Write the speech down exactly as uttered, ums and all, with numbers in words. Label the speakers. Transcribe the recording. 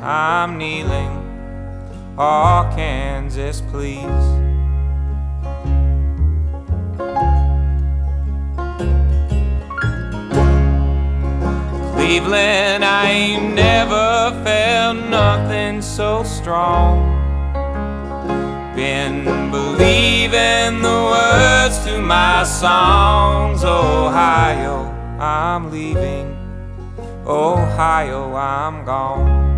Speaker 1: I'm kneeling. Oh, Kansas, please. Cleveland, I ain't never felt nothing so strong. Been believing the words to my songs. Ohio, I'm leaving. Ohio, I'm gone.